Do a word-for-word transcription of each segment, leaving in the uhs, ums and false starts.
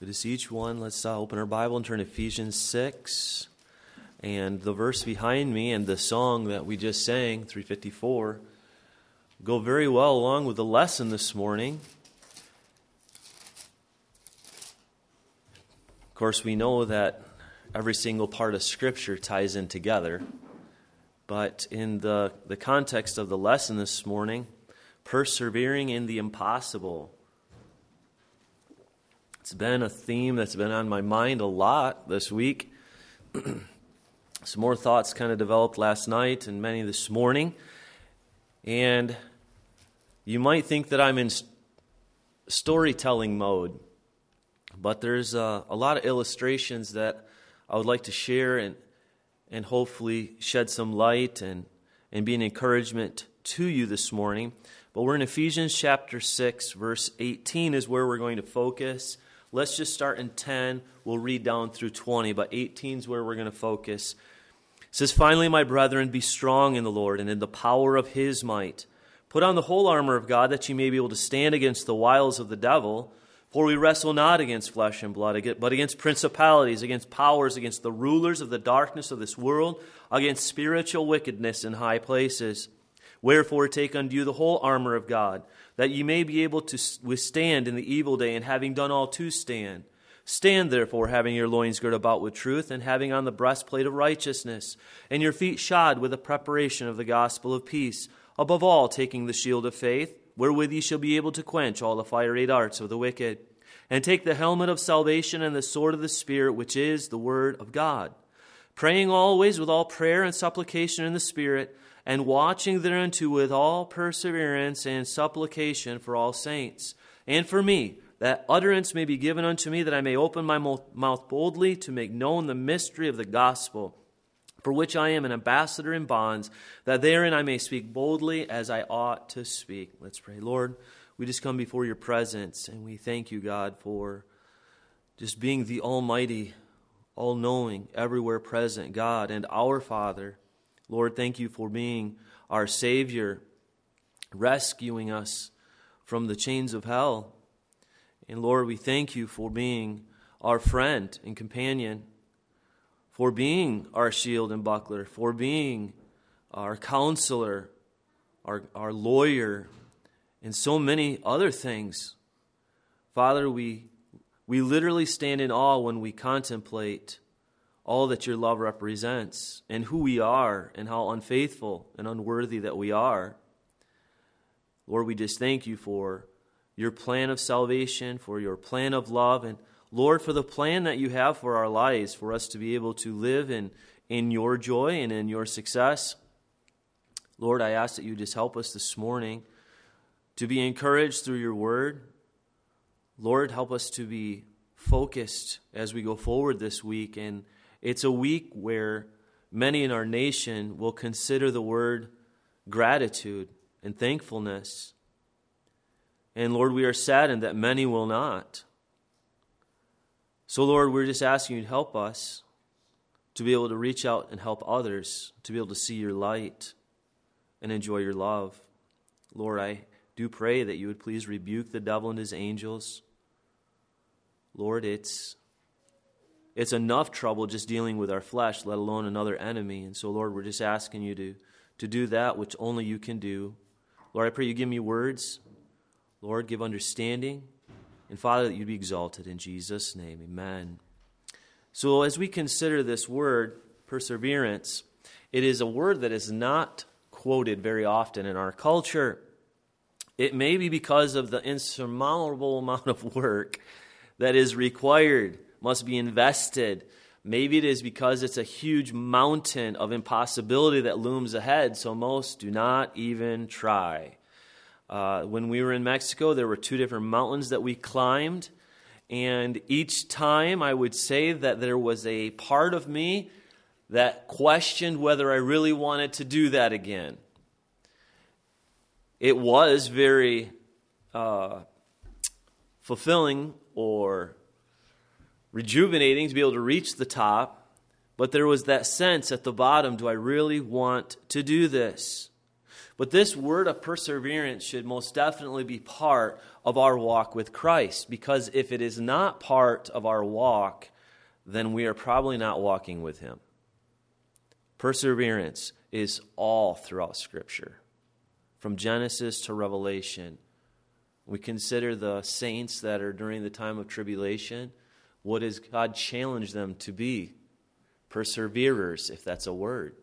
Good to see each one. Let's uh, open our Bible and turn to Ephesians six. And the verse behind me and the song that we just sang, three fifty-four, go very well along with the lesson this morning. Of course, we know that every single part of Scripture ties in together. But in the, the context of the lesson this morning, persevering in the impossible. It's been a theme that's been on my mind a lot this week. Some more thoughts kind of developed last night and many this morning. And you might think that I'm in st- storytelling mode, but there's uh, a lot of illustrations that I would like to share and and hopefully shed some light and, and be an encouragement to you this morning. But we're in Ephesians chapter six, verse eighteen is where we're going to focus. Let's just start in ten. We'll read down through twenty, but eighteen is where we're going to focus. It says, "Finally, my brethren, be strong in the Lord and in the power of His might. Put on the whole armor of God, that you may be able to stand against the wiles of the devil. For we wrestle not against flesh and blood, but against principalities, against powers, against the rulers of the darkness of this world, against spiritual wickedness in high places. Wherefore take unto you the whole armor of God, that ye may be able to withstand in the evil day, and having done all to stand. Stand therefore, having your loins girt about with truth, and having on the breastplate of righteousness, and your feet shod with the preparation of the gospel of peace. Above all, taking the shield of faith, wherewith ye shall be able to quench all the fiery darts of the wicked. And take the helmet of salvation and the sword of the Spirit, which is the word of God. Praying always with all prayer and supplication in the Spirit, and watching thereunto with all perseverance and supplication for all saints. And for me, that utterance may be given unto me, that I may open my mouth boldly to make known the mystery of the gospel, for which I am an ambassador in bonds, that therein I may speak boldly as I ought to speak." Let's pray. Lord, we just come before your presence, and we thank you, God, for just being the almighty, all-knowing, everywhere present God and our Father. Lord, thank you for being our Savior, rescuing us from the chains of hell. And Lord, we thank you for being our friend and companion, for being our shield and buckler, for being our counselor, our, our lawyer, and so many other things. Father, we we literally stand in awe when we contemplate all that your love represents and who we are and how unfaithful and unworthy that we are. Lord, we just thank you for your plan of salvation, for your plan of love, and Lord, for the plan that you have for our lives, for us to be able to live in, in your joy and in your success. Lord, I ask that you just help us this morning to be encouraged through your word. Lord, help us to be focused as we go forward this week. And it's a week where many in our nation will consider the word gratitude and thankfulness. And Lord, we are saddened that many will not. So Lord, we're just asking you to help us to be able to reach out and help others, to be able to see your light and enjoy your love. Lord, I do pray that you would please rebuke the devil and his angels. Lord, it's it's enough trouble just dealing with our flesh, let alone another enemy. And so, Lord, we're just asking you to, to do that which only you can do. Lord, I pray you give me words. Lord, give understanding. And Father, that you'd be exalted in Jesus' name. Amen. So as we consider this word, perseverance, it is a word that is not quoted very often in our culture. It may be because of the insurmountable amount of work that is required, must be invested. Maybe it is because it's a huge mountain of impossibility that looms ahead, so most do not even try. Uh, when we were in Mexico, there were two different mountains that we climbed, and each time I would say that there was a part of me that questioned whether I really wanted to do that again. It was very uh, fulfilling or rejuvenating to be able to reach the top, but there was that sense at the bottom, do I really want to do this? But this word of perseverance should most definitely be part of our walk with Christ. Because if it is not part of our walk, then we are probably not walking with Him. Perseverance is all throughout Scripture. From Genesis to Revelation, we consider the saints that are during the time of tribulation. What does God challenge them to be? Perseverers, if that's a word.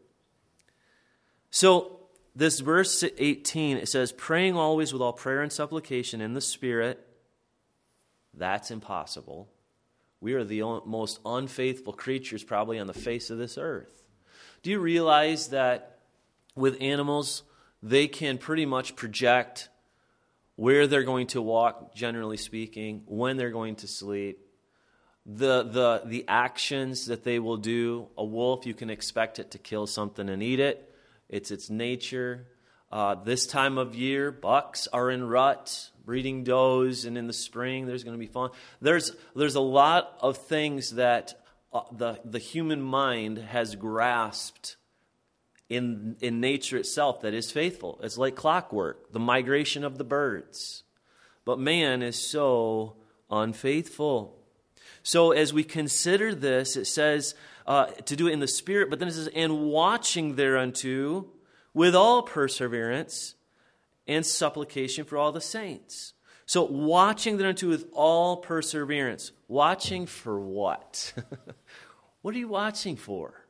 So, this verse eighteen, it says, praying always with all prayer and supplication in the Spirit. That's impossible. We are the most unfaithful creatures probably on the face of this earth. Do you realize that with animals, they can pretty much project where they're going to walk, generally speaking, when they're going to sleep, the the the actions that they will do? A wolf, you can expect it to kill something and eat it. It's its nature. Uh, this time of year, bucks are in rut, breeding does, and in the spring there's going to be fawn. There's there's a lot of things that uh, the the human mind has grasped in in nature itself that is faithful. It's like clockwork, the migration of the birds. But man is so unfaithful. So as we consider this, it says uh, to do it in the Spirit, but then it says, and watching thereunto with all perseverance and supplication for all the saints. So watching thereunto with all perseverance. Watching for what? What are you watching for?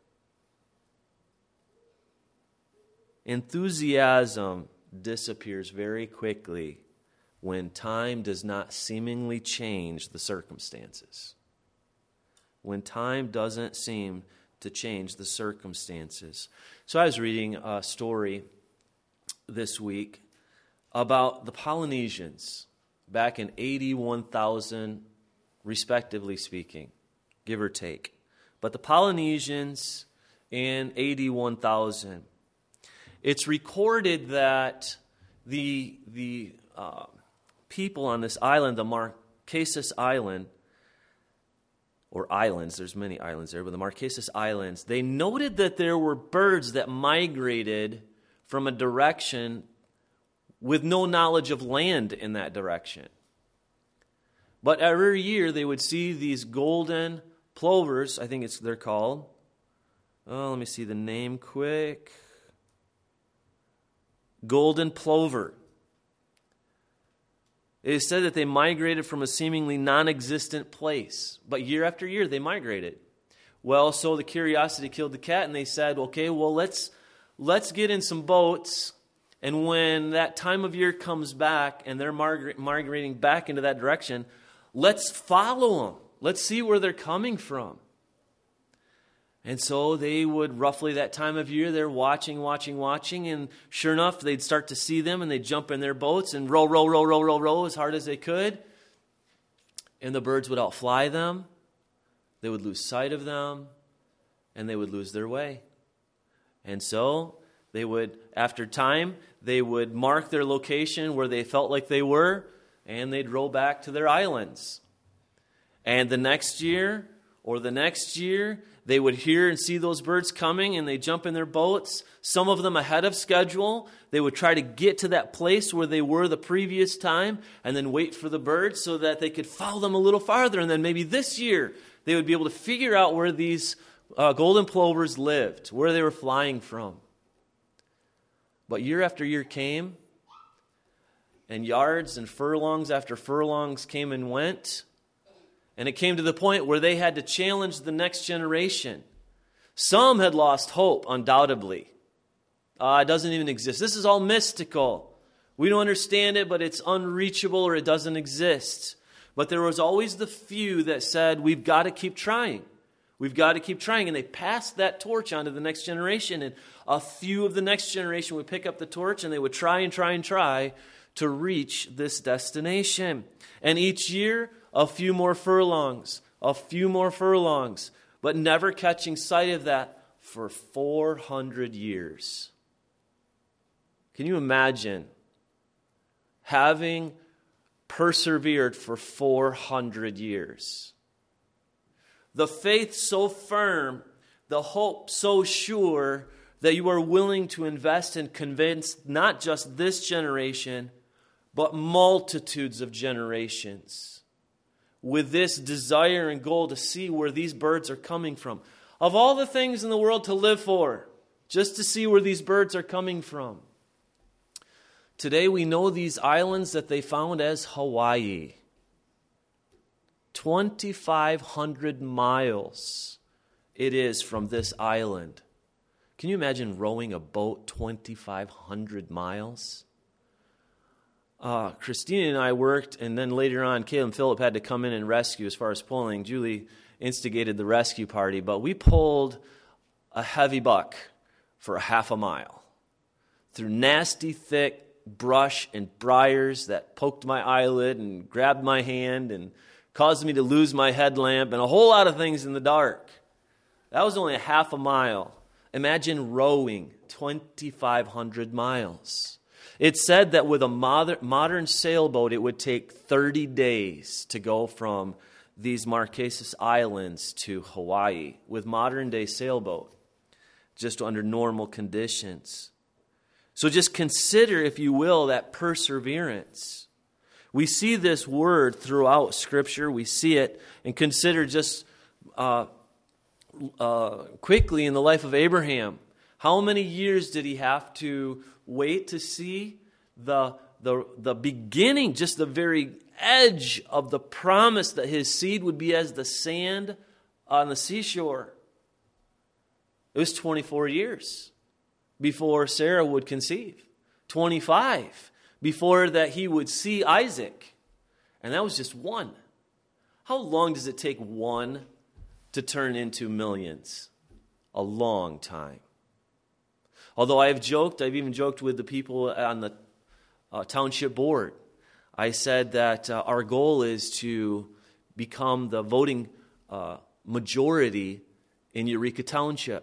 Enthusiasm disappears very quickly when time does not seemingly change the circumstances. When time doesn't seem to change the circumstances. So I was reading a story this week about the Polynesians back in eighty-one thousand, respectively speaking, give or take. But the Polynesians in eighty-one thousand, it's recorded that the the uh, people on this island, the Marquesas Island, or islands, there's many islands there, but the Marquesas Islands, they noted that there were birds that migrated from a direction with no knowledge of land in that direction. But every year they would see these golden plovers, I think it's they're called. Oh, let me see the name quick. Golden plover. It is said that they migrated from a seemingly non-existent place. But year after year, they migrated. Well, so the curiosity killed the cat, and they said, okay, well, let's let's get in some boats, and when that time of year comes back, and they're migra- migrating back into that direction, let's follow them. Let's see where they're coming from. And so they would, roughly that time of year, they're watching, watching, watching, and sure enough, they'd start to see them, and they'd jump in their boats and row, row, row, row, row, row as hard as they could. And the birds would outfly them. They would lose sight of them, and they would lose their way. And so they would, after time, they would mark their location where they felt like they were, and they'd row back to their islands. And the next year, or the next year, they would hear and see those birds coming, and they jump in their boats, some of them ahead of schedule. They would try to get to that place where they were the previous time and then wait for the birds so that they could follow them a little farther. And then maybe this year they would be able to figure out where these uh, golden plovers lived, where they were flying from. But year after year came, and yards and furlongs after furlongs came and went. And it came to the point where they had to challenge the next generation. Some had lost hope, undoubtedly. Uh, it doesn't even exist. This is all mystical. We don't understand it, but it's unreachable or it doesn't exist. But there was always the few that said, we've got to keep trying. We've got to keep trying. And they passed that torch on to the next generation. And a few of the next generation would pick up the torch and they would try and try and try to reach this destination. And each year, a few more furlongs, a few more furlongs, but never catching sight of that for four hundred years. Can you imagine having persevered for four hundred years? The faith so firm, the hope so sure that you are willing to invest and convince not just this generation, but multitudes of generations, with this desire and goal to see where these birds are coming from. Of all the things in the world to live for, just to see where these birds are coming from. Today we know these islands that they found as Hawaii. twenty-five hundred miles it is from this island. Can you imagine rowing a boat twenty-five hundred miles? Uh, Christina and I worked, and then later on, Caleb and Philip had to come in and rescue as far as pulling. Julie instigated the rescue party, but we pulled a heavy buck for a half a mile through nasty, thick brush and briars that poked my eyelid and grabbed my hand and caused me to lose my headlamp and a whole lot of things in the dark. That was only a half a mile. Imagine rowing twenty-five hundred miles. It's said that with a modern sailboat, it would take thirty days to go from these Marquesas Islands to Hawaii with modern-day sailboat, just under normal conditions. So just consider, if you will, that perseverance. We see this word throughout Scripture. We see it, and consider just uh, uh, quickly in the life of Abraham. How many years did he have to wait to see the, the, the beginning, just the very edge of the promise that his seed would be as the sand on the seashore? It was twenty-four years before Sarah would conceive. twenty-five before that he would see Isaac. And that was just one. How long does it take one to turn into millions? A long time. Although I have joked, I've even joked with the people on the uh, township board. I said that uh, our goal is to become the voting uh, majority in Eureka Township.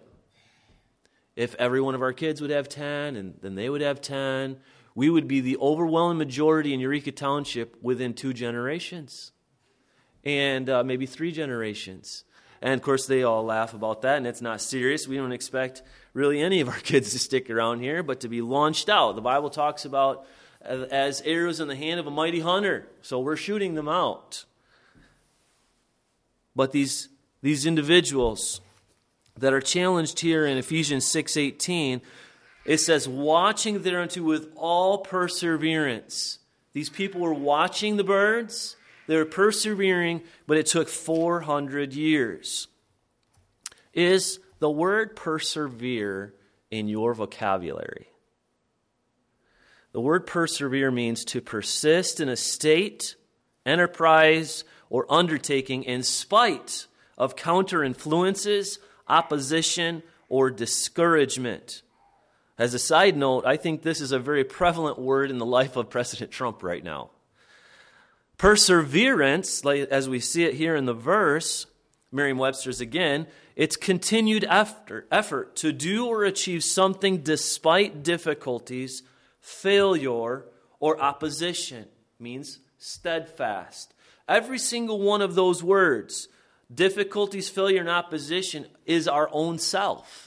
If every one of our kids would have ten, and then they would have ten, we would be the overwhelming majority in Eureka Township within two generations. And uh, maybe three generations. And of course, they all laugh about that, and it's not serious. We don't expect really any of our kids to stick around here, but to be launched out. The Bible talks about as arrows in the hand of a mighty hunter. So we're shooting them out. But these, these individuals that are challenged here in Ephesians six eighteen, it says, watching thereunto with all perseverance. These people were watching the birds. They were persevering, but it took four hundred years. Is the word persevere in your vocabulary? The word persevere means to persist in a state, enterprise, or undertaking in spite of counter-influences, opposition, or discouragement. As a side note, I think this is a very prevalent word in the life of President Trump right now. Perseverance, like as we see it here in the verse, Merriam-Webster's again, it's continued effort, effort to do or achieve something despite difficulties, failure, or opposition. Means steadfast. Every single one of those words, difficulties, failure, and opposition, is our own self.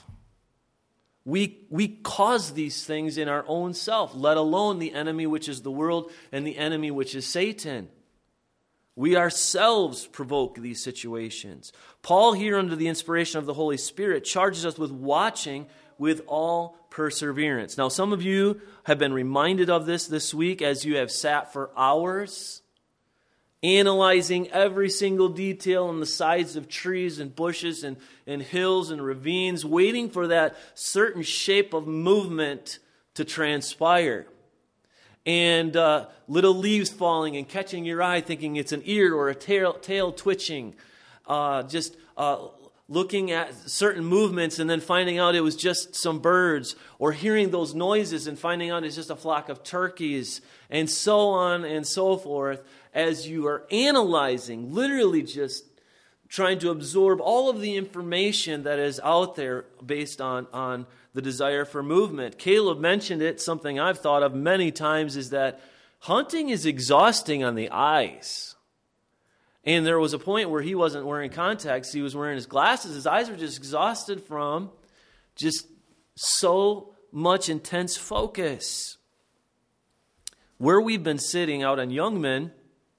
We, we cause these things in our own self, let alone the enemy which is the world and the enemy which is Satan. We ourselves provoke these situations. Paul here, under the inspiration of the Holy Spirit, charges us with watching with all perseverance. Now, some of you have been reminded of this this week as you have sat for hours analyzing every single detail on the sides of trees and bushes and, and hills and ravines, waiting for that certain shape of movement to transpire. And uh, little leaves falling and catching your eye, thinking it's an ear or a tail, tail twitching. Uh, just uh, looking at certain movements and then finding out it was just some birds, or hearing those noises and finding out it's just a flock of turkeys, and so on and so forth, as you are analyzing, literally just trying to absorb all of the information that is out there based on, on the desire for movement. Caleb mentioned it, something I've thought of many times, is that hunting is exhausting on the eyes. And there was a point where he wasn't wearing contacts, he was wearing his glasses. His eyes were just exhausted from just so much intense focus. where we've been sitting out on Youngman,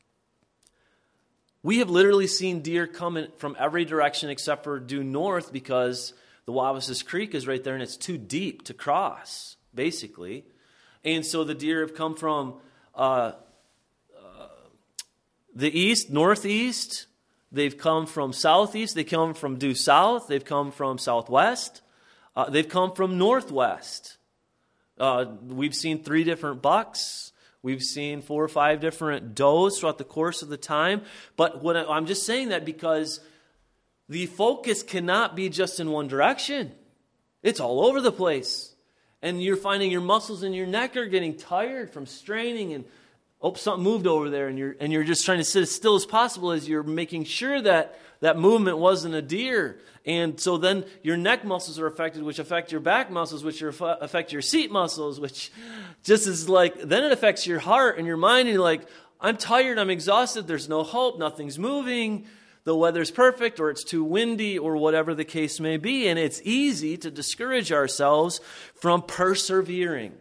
we have literally seen deer coming from every direction except for due north because the Wabasas Creek is right there and it's too deep to cross, basically. And so the deer have come from uh, uh, the east, northeast. They've come from southeast. They come from due south. They've come from southwest. Uh, they've come from northwest. Uh, we've seen three different bucks. We've seen four or five different does throughout the course of the time. But what I, I'm just saying that because the focus cannot be just in one direction. It's all over the place. And you're finding your muscles in your neck are getting tired from straining and, oh, something moved over there. And you're, and you're just trying to sit as still as possible as you're making sure that that movement wasn't a deer. And so then your neck muscles are affected, which affect your back muscles, which are, affect your seat muscles, which just is like, then it affects your heart and your mind. And you're like, I'm tired, I'm exhausted, there's no hope, nothing's moving, the weather's perfect, or it's too windy, or whatever the case may be. And it's easy to discourage ourselves from persevering.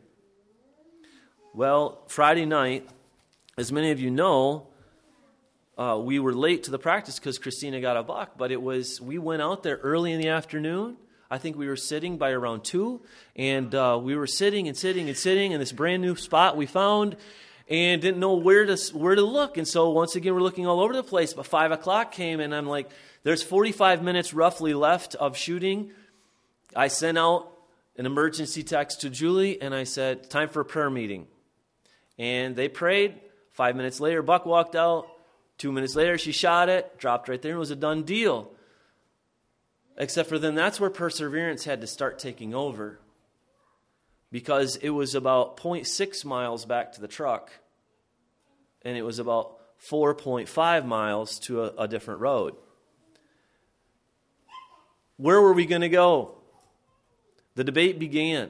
Well, Friday night, as many of you know, Uh, we were late to the practice because Christina got a buck, but it was, we went out there early in the afternoon. I think we were sitting by around two, and uh, we were sitting and sitting and sitting in this brand new spot we found and didn't know where to where to look. And so once again, we're looking all over the place, but five o'clock came, and I'm like, there's forty-five minutes roughly left of shooting. I sent out an emergency text to Julie, and I said, time for a prayer meeting. And they prayed. Five minutes later, buck walked out. Two minutes later, she shot it, dropped right there, and it was a done deal. Except for then that's where perseverance had to start taking over. Because it was about zero point six miles back to the truck. And it was about four point five miles to a, a different road. Where were we going to go? The debate began.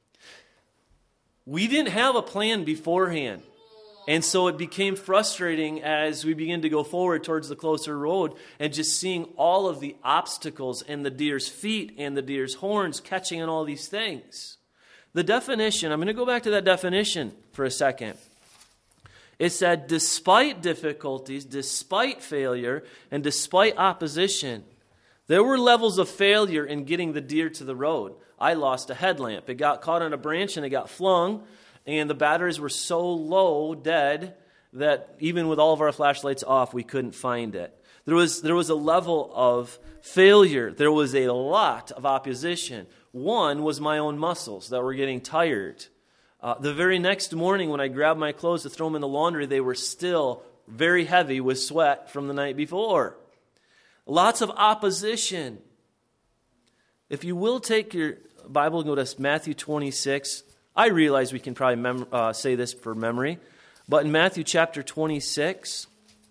We didn't have a plan beforehand. And so it became frustrating as we began to go forward towards the closer road and just seeing all of the obstacles and the deer's feet and the deer's horns catching on all these things. The definition, I'm going to go back to that definition for a second. It said, despite difficulties, despite failure, and despite opposition, there were levels of failure in getting the deer to the road. I lost a headlamp. It got caught on a branch and it got flung. And the batteries were so low, dead, that even with all of our flashlights off, we couldn't find it. There was, there was a level of failure. There was a lot of opposition. One was my own muscles that were getting tired. Uh, the very next morning when I grabbed my clothes to throw them in the laundry, they were still very heavy with sweat from the night before. Lots of opposition. If you will take your Bible and go to Matthew twenty-six, I realize we can probably mem- uh, say this for memory, but in Matthew chapter twenty-six,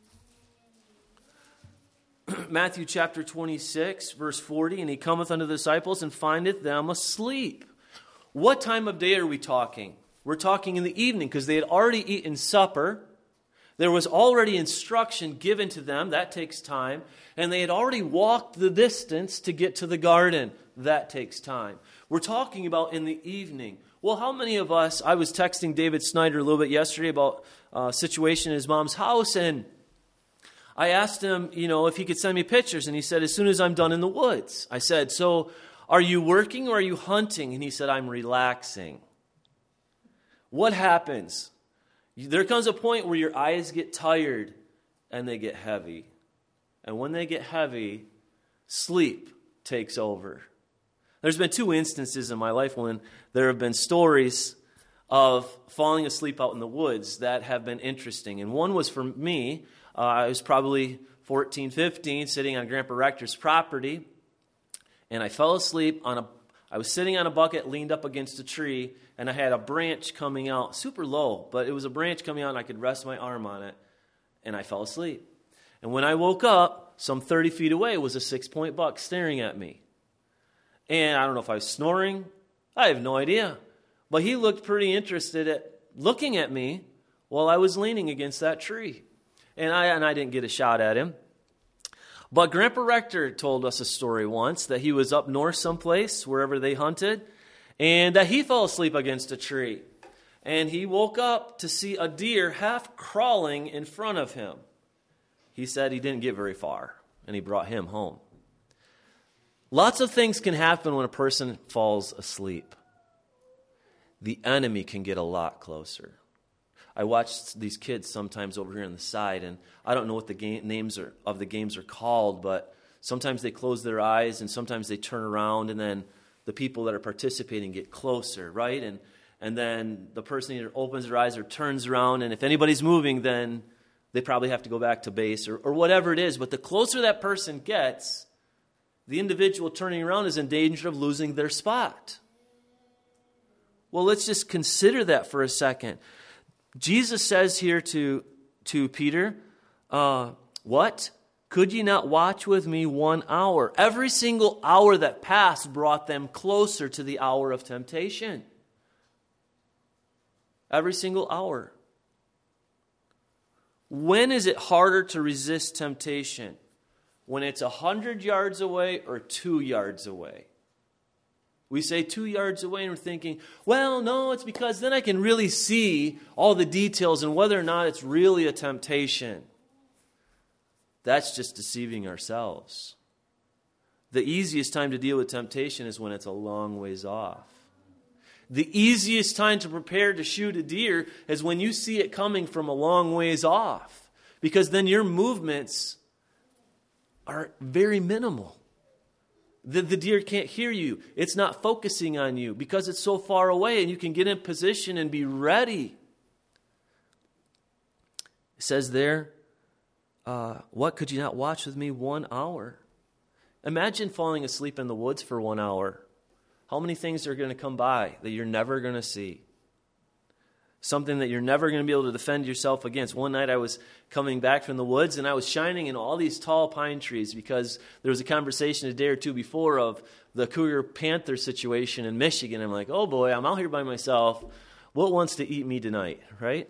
Matthew chapter twenty-six, verse forty, and he cometh unto the disciples and findeth them asleep. What time of day are we talking? We're talking in the evening because they had already eaten supper. There was already instruction given to them. That takes time. And they had already walked the distance to get to the garden. That takes time. We're talking about in the evening. Well, how many of us, I was texting David Snyder a little bit yesterday about a situation in his mom's house, and I asked him, you know, if he could send me pictures, and he said, as soon as I'm done in the woods. I said, so are you working or are you hunting? And he said, I'm relaxing. What happens? There comes a point where your eyes get tired and they get heavy. And when they get heavy, sleep takes over. There's been two instances in my life when there have been stories of falling asleep out in the woods that have been interesting. And one was for me. Uh, I was probably fourteen, fifteen, sitting on Grandpa Rector's property. And I fell asleep on a, I was sitting on a bucket leaned up against a tree. And I had a branch coming out, super low. But it was a branch coming out and I could rest my arm on it. And I fell asleep. And when I woke up, some thirty feet away was a six-point buck staring at me. And I don't know if I was snoring. I have no idea. But he looked pretty interested at looking at me while I was leaning against that tree. And I and I didn't get a shot at him. But Grandpa Rector told us a story once that he was up north someplace, wherever they hunted, and that he fell asleep against a tree. and he woke up to see a deer half crawling in front of him. He said he didn't get very far, and he brought him home. Lots of things can happen when a person falls asleep. The enemy can get a lot closer. I watch these kids sometimes over here on the side, and I don't know what the game, names are, of the games are called, but sometimes they close their eyes, and sometimes they turn around, and then the people that are participating get closer, right? And and then the person either opens their eyes or turns around, and if anybody's moving, then they probably have to go back to base or, or whatever it is. But the closer that person gets, the individual turning around is in danger of losing their spot. Well, let's just consider that for a second. Jesus says here to, to Peter, uh, what? Could ye not watch with me one hour? Every single hour that passed brought them closer to the hour of temptation. Every single hour. When is it harder to resist temptation? When it's a hundred yards away or two yards away? We say two yards away and we're thinking, well, no, it's because then I can really see all the details and whether or not it's really a temptation. That's just deceiving ourselves. The easiest time to deal with temptation is when it's a long ways off. The easiest time to prepare to shoot a deer is when you see it coming from a long ways off, because then your movements are very minimal. The, the deer can't hear you. It's not focusing on you because it's so far away, and you can get in position and be ready. It says there, uh, what, could you not watch with me one hour? Imagine falling asleep in the woods for one hour. How many things are going to come by that you're never going to see? Something that you're never going to be able to defend yourself against. One night I was coming back from the woods and I was shining in all these tall pine trees because there was a conversation a day or two before of the cougar panther situation in Michigan. I'm like, oh boy, I'm out here by myself. What wants to eat me tonight, right?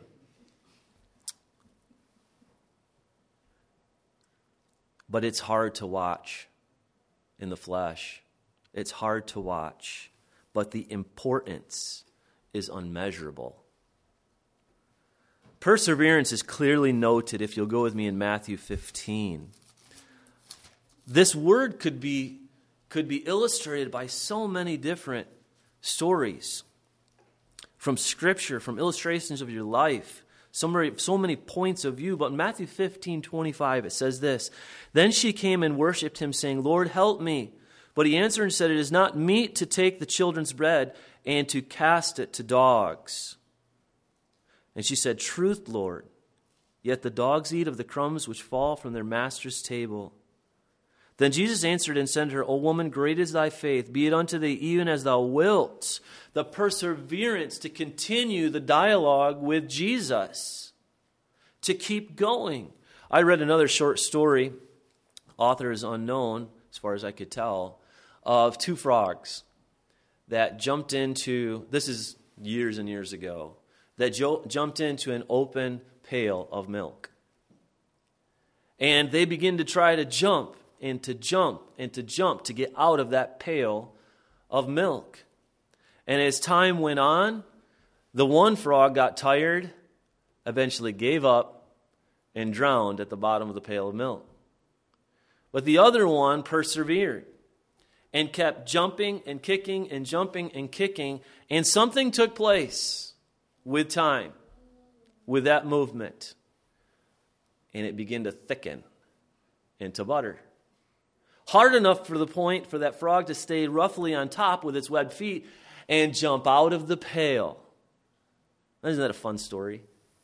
But it's hard to watch in the flesh. It's hard to watch, but the importance is unmeasurable. Perseverance is clearly noted if you'll go with me in Matthew fifteen. This word could be, could be illustrated by so many different stories from Scripture, from illustrations of your life, so many, so many points of view. But in Matthew fifteen twenty-five, it says this, then she came and worshipped him, saying, Lord, help me. But he answered and said, it is not meet to take the children's bread and to cast it to dogs. And she said, truth, Lord, yet the dogs eat of the crumbs which fall from their master's table. Then Jesus answered and said to her, O woman, great is thy faith, be it unto thee even as thou wilt. The perseverance to continue the dialogue with Jesus, to keep going. I read another short story, author is unknown as far as I could tell, of two frogs that jumped into, this is years and years ago, that jo- jumped into an open pail of milk. And they begin to try to jump and to jump and to jump to get out of that pail of milk. And as time went on, the one frog got tired, eventually gave up, and drowned at the bottom of the pail of milk. But the other one persevered and kept jumping and kicking and jumping and kicking, and something took place with time, with that movement, and it began to thicken into butter. Hard enough for the point for that frog to stay roughly on top with its webbed feet and jump out of the pail. Isn't that a fun story?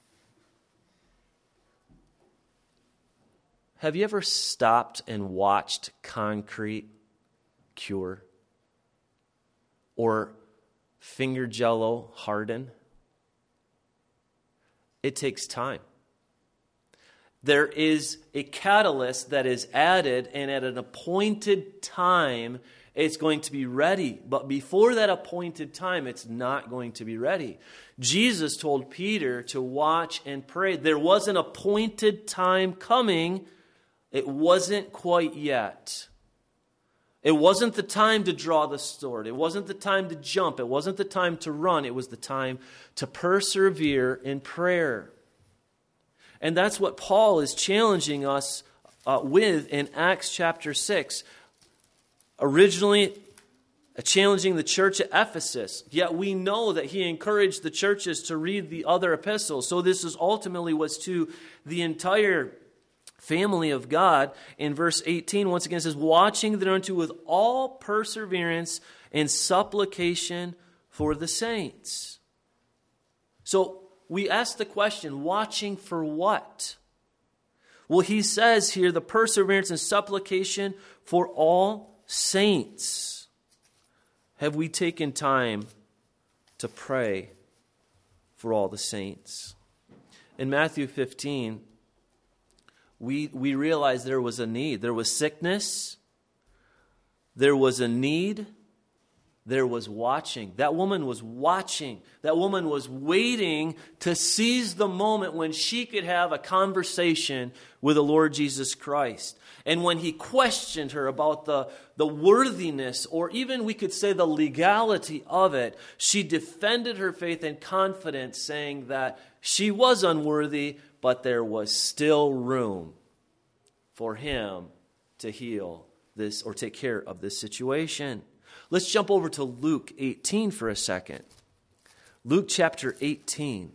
Have you ever stopped and watched concrete cure? Or finger jello harden? It takes time. There is a catalyst that is added, and at an appointed time, it's going to be ready. But before that appointed time, it's not going to be ready. Jesus told Peter to watch and pray. There was an appointed time coming. It wasn't quite yet. It wasn't the time to draw the sword. It wasn't the time to jump. It wasn't the time to run. It was the time to persevere in prayer. And that's what Paul is challenging us uh, with in Acts chapter six. Originally challenging the church at Ephesus, yet we know that he encouraged the churches to read the other epistles. So this is ultimately was to the entire family of God. In verse eighteen, once again, it says, watching thereunto with all perseverance and supplication for the saints. So we ask the question, watching for what? Well, he says here, the perseverance and supplication for all saints. Have we taken time to pray for all the saints? In Matthew fifteen, we, we realized there was a need. There was sickness. There was a need. There was watching. That woman was watching. That woman was waiting to seize the moment when she could have a conversation with the Lord Jesus Christ. And when he questioned her about the, the worthiness, or even we could say the legality of it, she defended her faith and confidence, saying that she was unworthy, but there was still room for him to heal this or take care of this situation. Let's jump over to Luke eighteen for a second. Luke chapter eighteen.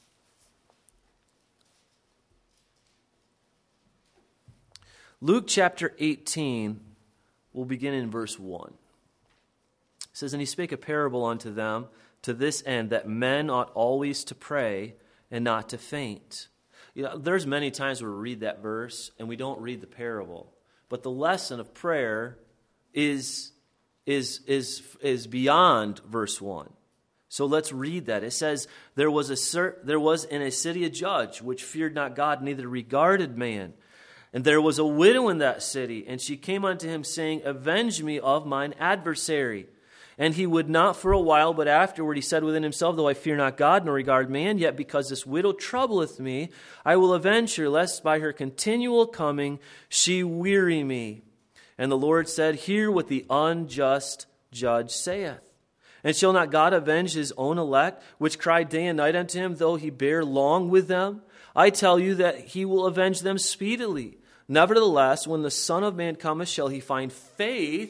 Luke chapter eighteen, we'll begin in verse one. It says, and he spake a parable unto them to this end, that men ought always to pray and not to faint. You know, there's many times where we read that verse and we don't read the parable. But the lesson of prayer is, is, is, is beyond verse one. So let's read that. It says, there was, a, there was in a city a judge, which feared not God, neither regarded man. And there was a widow in that city, and she came unto him, saying, avenge me of mine adversary. And he would not for a while, but afterward he said within himself, though I fear not God, nor regard man, yet because this widow troubleth me, I will avenge her, lest by her continual coming she weary me. And the Lord said, hear what the unjust judge saith. And shall not God avenge his own elect, which cry day and night unto him, though he bear long with them? I tell you that he will avenge them speedily. Nevertheless, when the Son of Man cometh, shall he find faith?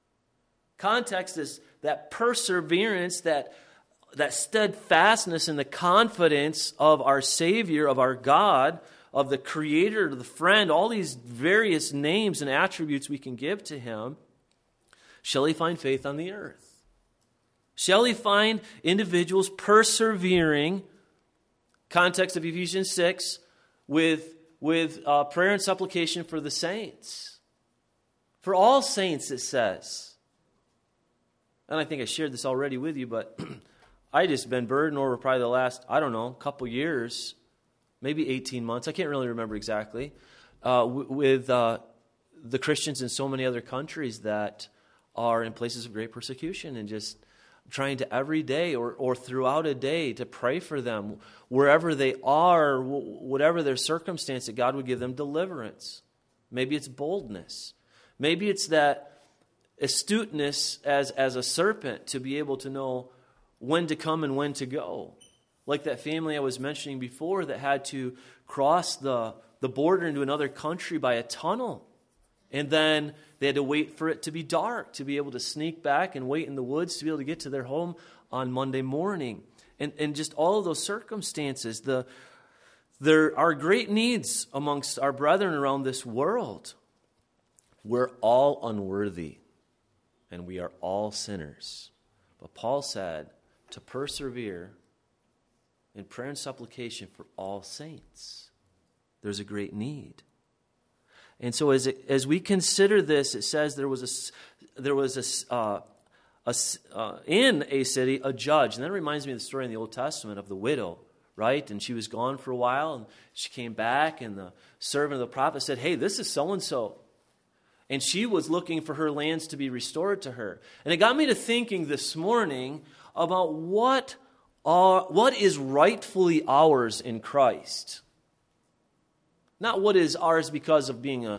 Context is that perseverance, that, that steadfastness and the confidence of our Savior, of our God, of the Creator, the friend, all these various names and attributes we can give to him. Shall he find faith on the earth? Shall he find individuals persevering, context of Ephesians six, with, with uh, prayer and supplication for the saints? For all saints, it says. And I think I shared this already with you, but I just been burdened over probably the last, I don't know, couple years, maybe eighteen months, I can't really remember exactly, uh, w- with uh, the Christians in so many other countries that are in places of great persecution, and just trying to every day or, or throughout a day to pray for them, wherever they are, whatever their circumstance, that God would give them deliverance. Maybe it's boldness. Maybe it's that astuteness as, as a serpent to be able to know when to come and when to go. Like that family I was mentioning before that had to cross the, the border into another country by a tunnel. And then they had to wait for it to be dark to be able to sneak back and wait in the woods to be able to get to their home on Monday morning. And, and just all of those circumstances. The, there are great needs amongst our brethren around this world. We're all unworthy. And we are all sinners. But Paul said to persevere in prayer and supplication for all saints. There's a great need. And so as it, as we consider this, it says there was a, there was a, uh, a uh, in a city a judge. And that reminds me of the story in the Old Testament of the widow, right? And she was gone for a while, and she came back, and the servant of the prophet said, hey, this is so-and-so. And she was looking for her lands to be restored to her. And it got me to thinking this morning about what are, what is rightfully ours in Christ. Not what is ours because of being a,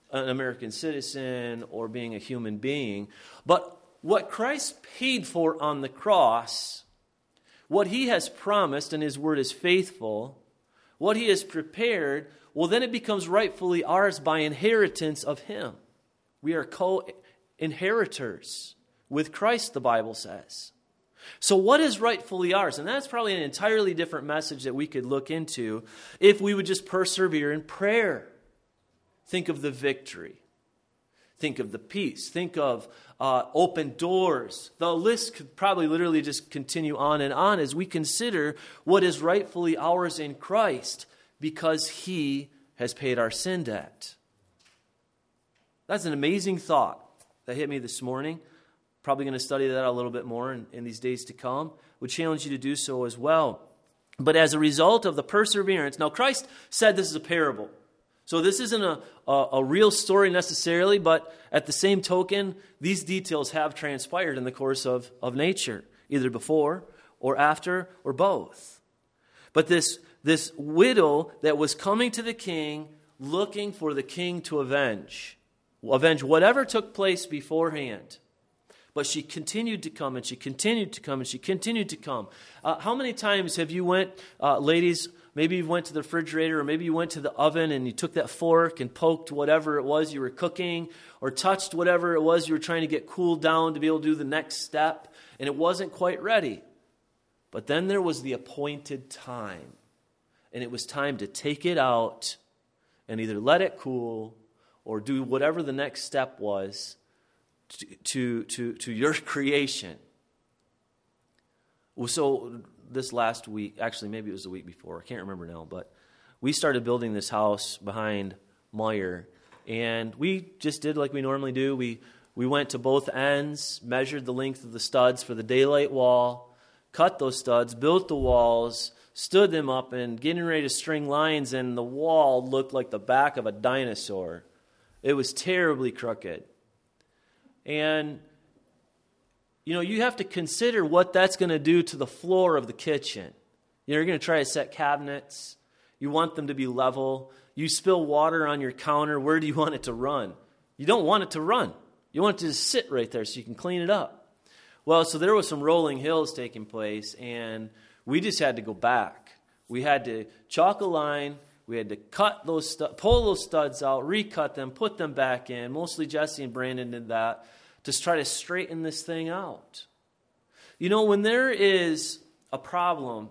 an American citizen or being a human being. But what Christ paid for on the cross, what he has promised, and his word is faithful, what he has prepared, well, then it becomes rightfully ours by inheritance of him. We are co-inheritors with Christ, the Bible says. So what is rightfully ours? And that's probably an entirely different message that we could look into if we would just persevere in prayer. Think of the victory. Think of the peace. Think of uh, open doors. The list could probably literally just continue on and on as we consider what is rightfully ours in Christ because he has paid our sin debt. That's an amazing thought that hit me this morning. Probably going to study that a little bit more in, in these days to come. Would challenge you to do so as well. But as a result of the perseverance, now Christ said this is a parable. So this isn't a, a, a real story necessarily, but at the same token, these details have transpired in the course of, of nature, either before or after or both. But this, this widow that was coming to the king, looking for the king to avenge, avenge whatever took place beforehand. But she continued to come, and she continued to come, and she continued to come. Uh, how many times have you went, uh, ladies, maybe you went to the refrigerator, or maybe you went to the oven, and you took that fork and poked whatever it was you were cooking, or touched whatever it was you were trying to get cooled down to be able to do the next step, and it wasn't quite ready. But then there was the appointed time, and it was time to take it out and either let it cool or do whatever the next step was to, to, to your creation. So this last week, actually maybe it was the week before, I can't remember now, but we started building this house behind Meyer, and we just did like we normally do. We we went to both ends, measured the length of the studs for the daylight wall, cut those studs, built the walls, stood them up, and getting ready to string lines, and the wall looked like the back of a dinosaur. It was terribly crooked. And, you know, you have to consider what that's going to do to the floor of the kitchen. You know, you're going to try to set cabinets. You want them to be level. You spill water on your counter. Where do you want it to run? You don't want it to run. You want it to just sit right there so you can clean it up. Well, so there was some rolling hills taking place, and we just had to go back. We had to chalk a line. We had to cut those, stu- pull those studs out, recut them, put them back in. Mostly Jesse and Brandon did that to try to straighten this thing out. You know, when there is a problem,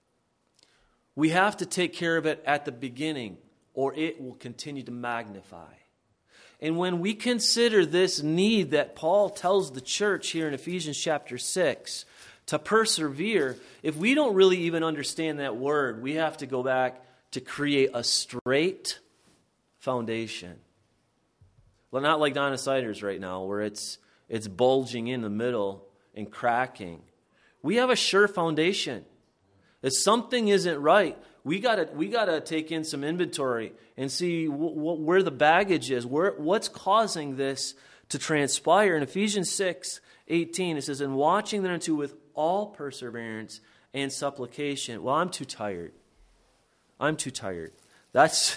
we have to take care of it at the beginning, or it will continue to magnify. And when we consider this need that Paul tells the church here in Ephesians chapter six to persevere, if we don't really even understand that word, we have to go back to create a straight foundation. Well, not like Donna Siders right now, where it's it's bulging in the middle and cracking. We have a sure foundation. If something isn't right, we gotta we gotta take in some inventory and see w- w- where the baggage is, where what's causing this to transpire. In Ephesians six eighteen, it says, "And watching thereunto with all perseverance and supplication." Well, I'm too tired. I'm too tired. That's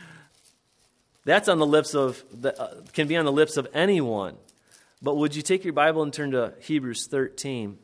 that's on the lips of the, uh, can be on the lips of anyone. But would you take your Bible and turn to Hebrews thirteen?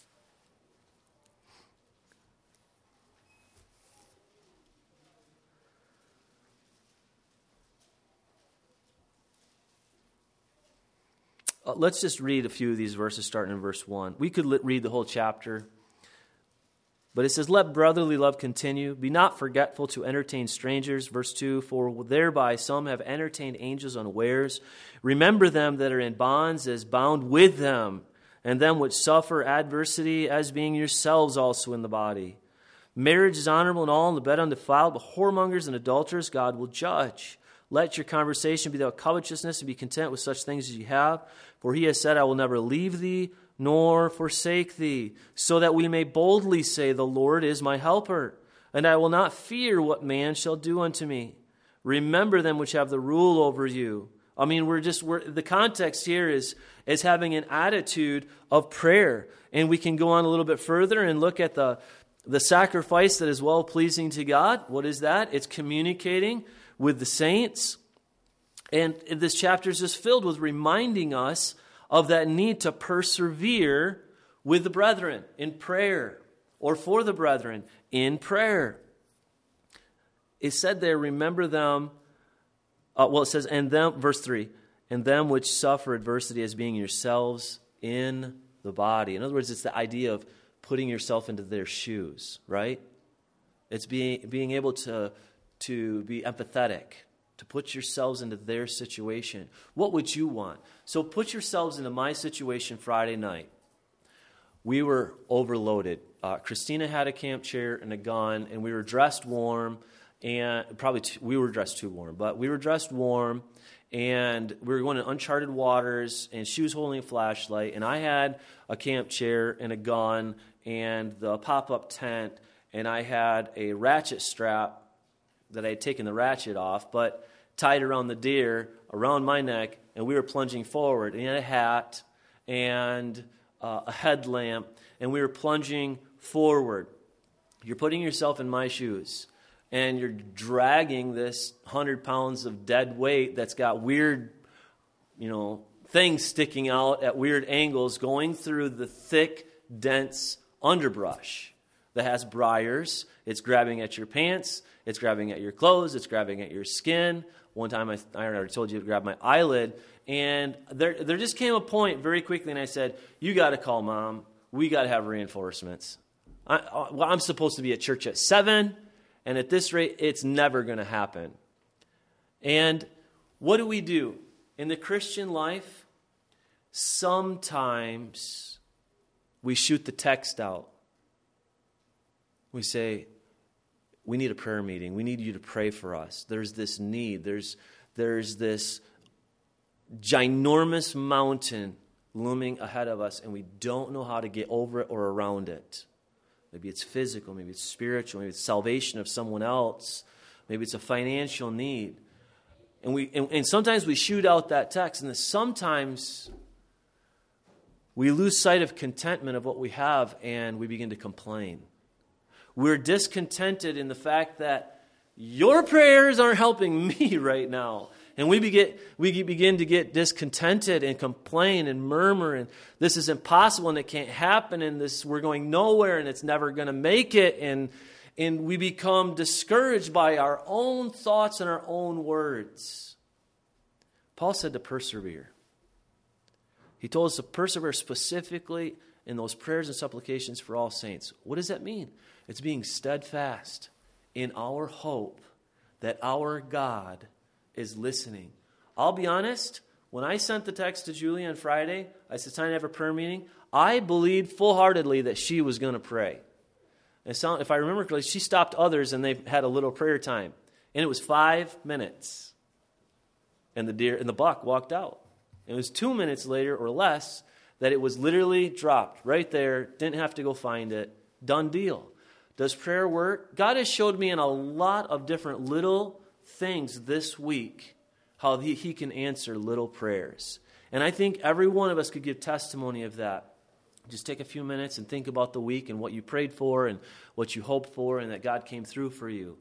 Uh, let's just read a few of these verses starting in verse one. We could read the whole chapter. But it says, "Let brotherly love continue. Be not forgetful to entertain strangers." Verse two, "For thereby some have entertained angels unawares. Remember them that are in bonds as bound with them, and them which suffer adversity as being yourselves also in the body. Marriage is honorable and all, and the bed undefiled, but whoremongers and adulterers God will judge. Let your conversation be without covetousness, and be content with such things as you have. For he has said, I will never leave thee, nor forsake thee, so that we may boldly say, the Lord is my helper, and I will not fear what man shall do unto me. Remember them which have the rule over you." I mean, we're just, we're, the context here is, is having an attitude of prayer. And we can go on a little bit further and look at the, the sacrifice that is well-pleasing to God. What is that? It's communicating with the saints. And this chapter is just filled with reminding us of that need to persevere with the brethren in prayer, or for the brethren in prayer. It said there, remember them, uh, well it says, and them, verse three, and them which suffer adversity as being yourselves in the body. In other words, it's the idea of putting yourself into their shoes, right? It's being being able to, to be empathetic, to put yourselves into their situation. What would you want? So put yourselves into my situation Friday night. We were overloaded. Uh, Christina had a camp chair and a gun, and we were dressed warm, and probably too, we were dressed too warm, but we were dressed warm, and we were going to uncharted waters, and she was holding a flashlight, and I had a camp chair and a gun and the pop-up tent, and I had a ratchet strap that I had taken the ratchet off, but tied around the deer, around my neck, and we were plunging forward. And he had a hat and uh, a headlamp, and we were plunging forward. You're putting yourself in my shoes, and you're dragging this one hundred pounds of dead weight that's got weird, you know, things sticking out at weird angles, going through the thick, dense underbrush that has briars. It's grabbing at your pants. It's grabbing at your clothes. It's grabbing at your skin. One time, I, I already told you to grab my eyelid. And there, there just came a point very quickly, and I said, you got to call Mom. We got to have reinforcements. I, I, well, I'm supposed to be at church at seven, and at this rate, it's never going to happen. And what do we do? In the Christian life, sometimes we shoot the text out. We say, we need a prayer meeting. We need you to pray for us. There's this need. There's, there's this ginormous mountain looming ahead of us, and we don't know how to get over it or around it. Maybe it's physical. Maybe it's spiritual. Maybe it's salvation of someone else. Maybe it's a financial need. And we and, and sometimes we shoot out that text, and sometimes we lose sight of contentment of what we have, and we begin to complain. We're discontented in the fact that your prayers aren't helping me right now. And we begin, we begin to get discontented and complain and murmur, and this is impossible and it can't happen, and this we're going nowhere and it's never going to make it. And, and we become discouraged by our own thoughts and our own words. Paul said to persevere. He told us to persevere specifically in those prayers and supplications for all saints. What does that mean? It's being steadfast in our hope that our God is listening. I'll be honest, when I sent the text to Julie on Friday, I said, time to have a prayer meeting, I believed full-heartedly that she was going to pray. And so, if I remember correctly, she stopped others and they had a little prayer time. And it was five minutes. And the deer and the buck walked out. It was two minutes later or less that it was literally dropped right there, didn't have to go find it, done deal. Does prayer work? God has showed me in a lot of different little things this week how he, he can answer little prayers. And I think every one of us could give testimony of that. Just take a few minutes and think about the week and what you prayed for and what you hoped for and that God came through for you.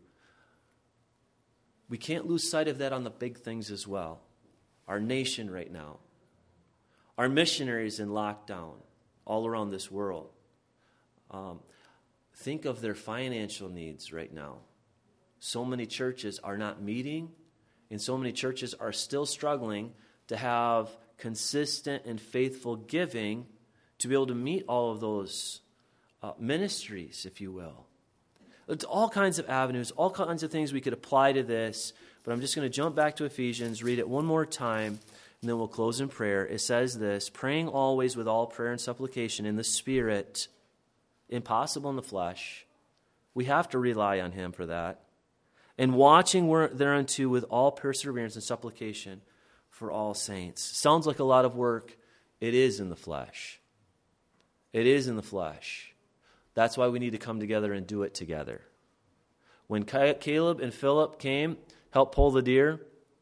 We can't lose sight of that on the big things as well. Our nation right now. Our missionaries in lockdown all around this world. Um, think of their financial needs right now. So many churches are not meeting, and so many churches are still struggling to have consistent and faithful giving to be able to meet all of those uh, ministries, if you will. It's all kinds of avenues, all kinds of things we could apply to this, but I'm just going to jump back to Ephesians, read it one more time, and then we'll close in prayer. It says this, praying always with all prayer and supplication in the Spirit, impossible in the flesh. We have to rely on Him for that. And watching thereunto with all perseverance and supplication for all saints. Sounds like a lot of work. It is in the flesh. It is in the flesh. That's why we need to come together and do it together. When Caleb and Philip came, helped pull the deer,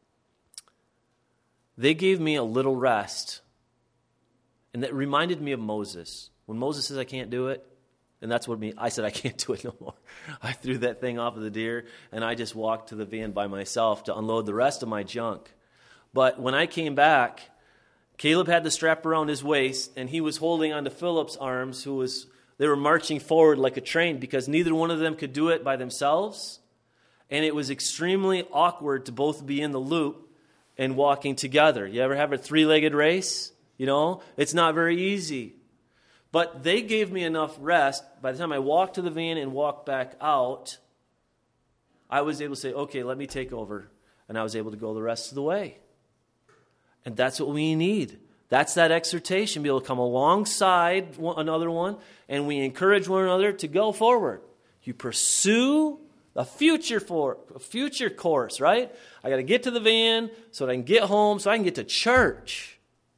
they gave me a little rest. And that reminded me of Moses. When Moses says, I can't do it, and that's what me. I said, I can't do it no more. I threw that thing off of the deer, and I just walked to the van by myself to unload the rest of my junk. But when I came back, Caleb had the strap around his waist, and he was holding onto Philip's arms, who was, they were marching forward like a train because neither one of them could do it by themselves. And it was extremely awkward to both be in the loop and walking together. You ever have a three-legged race? You know, it's not very easy. But they gave me enough rest. By the time I walked to the van and walked back out, I was able to say, okay, let me take over. And I was able to go the rest of the way. And that's what we need. That's that exhortation, be able to come alongside one, another one, and we encourage one another to go forward. You pursue a future for a future course, right? I got to get to the van so that I can get home, so I can get to church.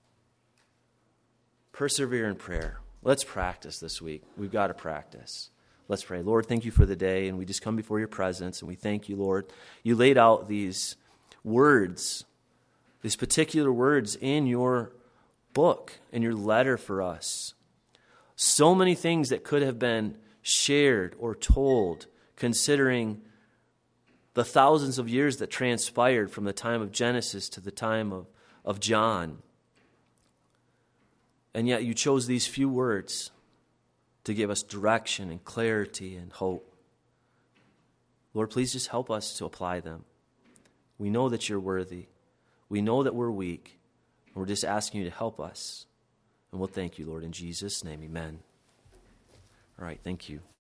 Persevere in prayer. Let's practice this week. We've got to practice. Let's pray. Lord, thank you for the day, and we just come before your presence, and we thank you, Lord. You laid out these words, these particular words in your book, in your letter for us. So many things that could have been shared or told, considering the thousands of years that transpired from the time of Genesis to the time of, of John. And yet you chose these few words to give us direction and clarity and hope. Lord, please just help us to apply them. We know that you're worthy. We know that we're weak. And we're just asking you to help us. And we'll thank you, Lord, in Jesus' name. Amen. All right, thank you.